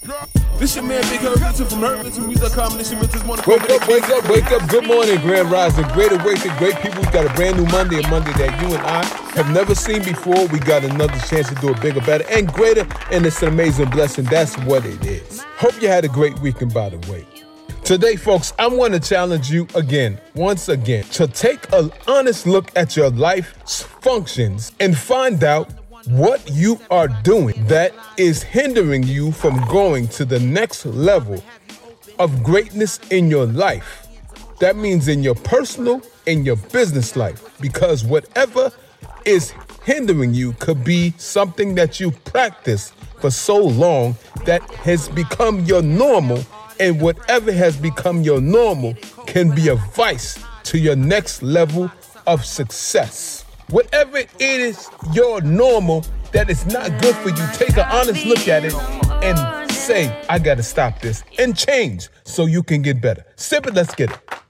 This your man Big Herb Mitchell from HerbMitchellMusic.com. This your Mitchell's morning. Wake up. Good morning, Grand Rising. Great awakening, great people. We got a brand new Monday, a Monday that you and I have never seen before. We got another chance to do it bigger, better, and greater, and it's an amazing blessing. That's what it is. Hope you had a great weekend, by the way. Today, folks, I want to challenge you once again, to take an honest look at your life's functions and find out what you are doing that is hindering you from going to the next level of greatness in your life. That means in your personal and your business life, because whatever is hindering you could be something that you practice for so long that has become your normal, and whatever has become your normal can be a vice to your next level of success. Whatever it is your normal that is not good for you, take an honest look at it and say, I gotta stop this and change so you can get better. Sip it, let's get it.